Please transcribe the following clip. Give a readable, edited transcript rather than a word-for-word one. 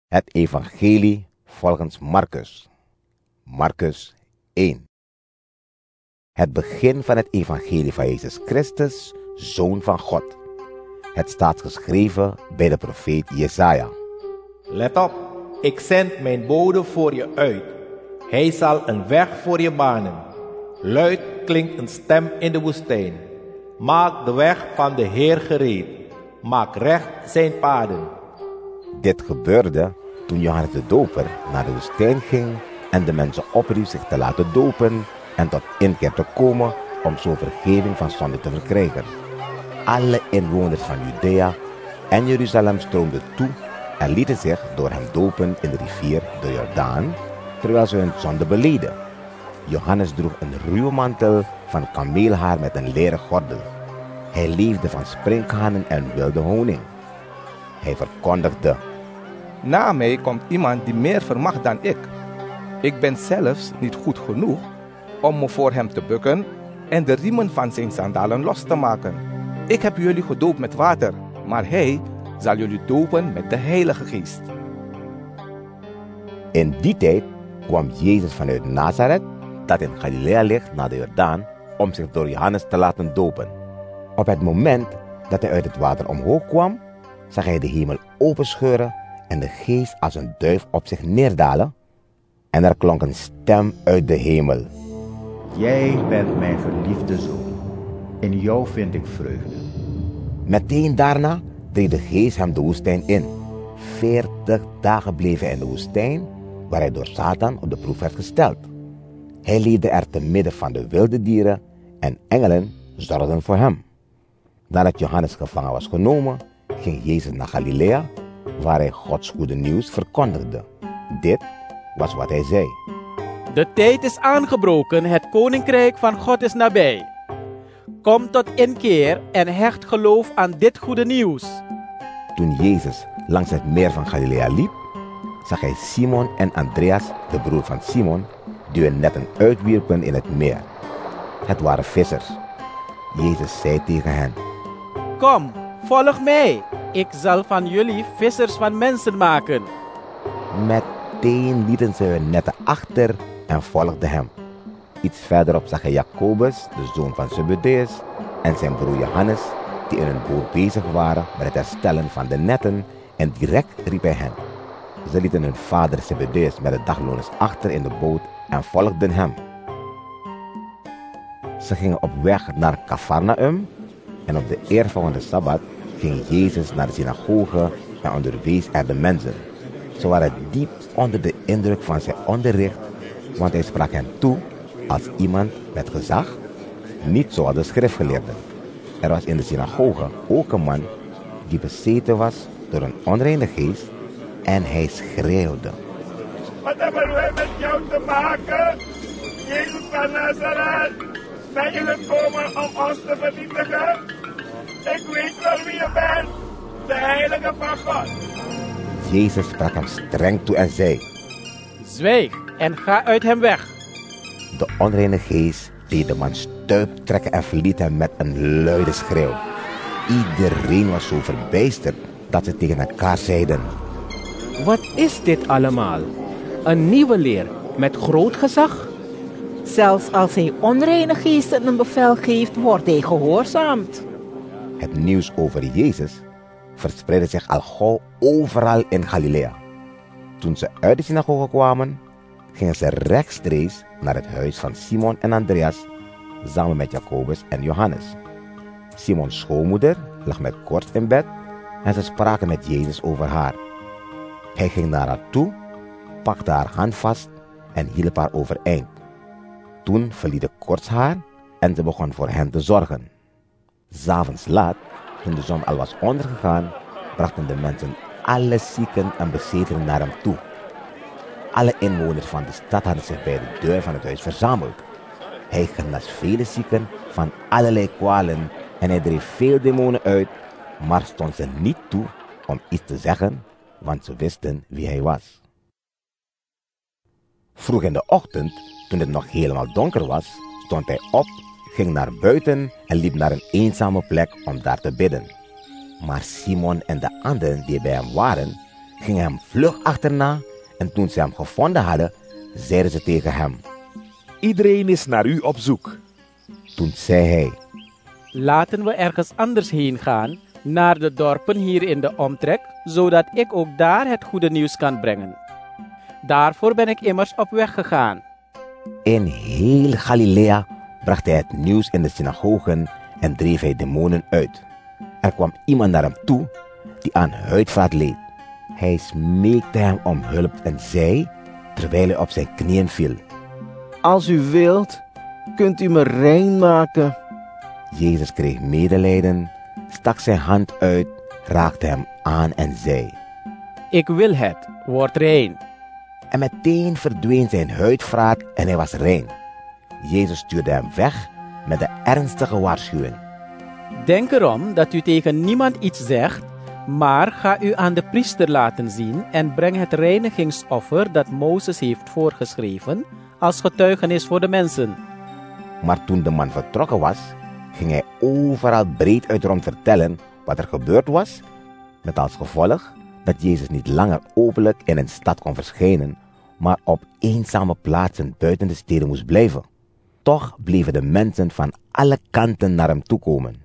Het evangelie volgens Marcus. Marcus 1. Het begin van het evangelie van Jezus Christus, Zoon van God. Het staat geschreven bij de profeet Jesaja. Let op, ik zend mijn bode voor je uit. Hij zal een weg voor je banen. Luid klinkt een stem in de woestijn. Maak de weg van de Heer gereed. Maak recht zijn paden. Dit gebeurde toen Johannes de Doper naar de woestijn ging en de mensen opriep zich te laten dopen en tot inkeer te komen om zo vergeving van zonde te verkrijgen. Alle inwoners van Judea en Jeruzalem stroomden toe en lieten zich door hem dopen in de rivier de Jordaan, terwijl ze hun zonde beleden. Johannes droeg een ruwe mantel van kameelhaar met een leren gordel. Hij leefde van sprinkhanen en wilde honing. Hij verkondigde: Na mij komt iemand die meer vermag dan ik. Ik ben zelfs niet goed genoeg om me voor hem te bukken en de riemen van zijn sandalen los te maken. Ik heb jullie gedoopt met water, maar hij zal jullie dopen met de Heilige Geest. In die tijd kwam Jezus vanuit Nazareth, dat in Galilea ligt, naar de Jordaan, om zich door Johannes te laten dopen. Op het moment dat hij uit het water omhoog kwam, zag hij de hemel openscheuren en de geest als een duif op zich neerdalen. En er klonk een stem uit de hemel: Jij bent mijn geliefde zoon. In jou vind ik vreugde. Meteen daarna dreef de geest hem de woestijn in. 40 dagen bleef hij in de woestijn, waar hij door Satan op de proef werd gesteld. Hij leefde er te midden van de wilde dieren en engelen zorgden voor hem. Nadat Johannes gevangen was genomen, ging Jezus naar Galilea, waar hij Gods goede nieuws verkondigde. Dit was wat hij zei: De tijd is aangebroken, het koninkrijk van God is nabij. Kom tot inkeer en hecht geloof aan dit goede nieuws. Toen Jezus langs het meer van Galilea liep, zag hij Simon en Andreas, de broer van Simon, die hun netten uitwierpen in het meer. Het waren vissers. Jezus zei tegen hen: Kom, volg mij. Ik zal van jullie vissers van mensen maken. Meteen lieten ze hun netten achter en volgden hem. Iets verderop zag hij Jacobus, de zoon van Zebedeus, en zijn broer Johannes, die in een boot bezig waren met het herstellen van de netten, en direct riep hij hen. Ze lieten hun vader Zebedeus met de dagloners achter in de boot en volgden hem. Ze gingen op weg naar Cafarnaum en op de eerstvolgende Sabbat ging Jezus naar de synagoge en onderwees er de mensen. Ze waren diep onder de indruk van zijn onderricht, want hij sprak hen toe als iemand met gezag, niet zoals de schriftgeleerden. Er was in de synagoge ook een man die bezeten was door een onreine geest en hij schreeuwde: Wat hebben wij met jou te maken? Jezus van Nazareth, ben je gekomen om ons te vernietigen? Ik weet wel wie je bent, de Heilige van God. Jezus sprak hem streng toe en zei: Zwijg en ga uit hem weg. De onreine geest deed de man stuip trekken en verliet hem met een luide schreeuw. Iedereen was zo verbijsterd dat ze tegen elkaar zeiden: Wat is dit allemaal? Een nieuwe leer met groot gezag? Zelfs als hij onreine geesten een bevel geeft, wordt hij gehoorzaamd. Het nieuws over Jezus verspreidde zich al gauw overal in Galilea. Toen ze uit de synagoge kwamen, gingen ze rechtstreeks naar het huis van Simon en Andreas, samen met Jacobus en Johannes. Simons schoonmoeder lag met koorts in bed en ze spraken met Jezus over haar. Hij ging naar haar toe, pakte haar hand vast en hielp haar overeind. Toen verliet de koorts haar en ze begon voor hen te zorgen. 's Avonds laat, toen de zon al was ondergegaan, brachten de mensen alle zieken en bezetenen naar hem toe. Alle inwoners van de stad hadden zich bij de deur van het huis verzameld. Hij genas vele zieken van allerlei kwalen en hij dreef veel demonen uit, maar stond ze niet toe om iets te zeggen, want ze wisten wie hij was. Vroeg in de ochtend, toen het nog helemaal donker was, stond hij op, ging naar buiten en liep naar een eenzame plek om daar te bidden. Maar Simon en de anderen die bij hem waren, gingen hem vlug achterna en toen ze hem gevonden hadden, zeiden ze tegen hem. Iedereen is naar u op zoek. Toen zei hij. Laten we ergens anders heen gaan, naar de dorpen hier in de omtrek, zodat ik ook daar het goede nieuws kan brengen. Daarvoor ben ik immers op weg gegaan. In heel Galilea bracht hij het nieuws in de synagogen en dreef hij demonen uit. Er kwam iemand naar hem toe die aan huidvaat leed. Hij smeekte hem om hulp en zei, terwijl hij op zijn knieën viel. Als u wilt, kunt u me rein maken. Jezus kreeg medelijden, stak zijn hand uit, raakte hem aan en zei. Ik wil het, word rein. En meteen verdween zijn huidvaat en hij was rein. Jezus stuurde hem weg met de ernstige waarschuwing. Denk erom dat u tegen niemand iets zegt, maar ga u aan de priester laten zien en breng het reinigingsoffer dat Mozes heeft voorgeschreven als getuigenis voor de mensen. Maar toen de man vertrokken was, ging hij overal breed uit rond vertellen wat er gebeurd was, met als gevolg dat Jezus niet langer openlijk in een stad kon verschijnen, maar op eenzame plaatsen buiten de steden moest blijven. Toch bleven de mensen van alle kanten naar hem toekomen.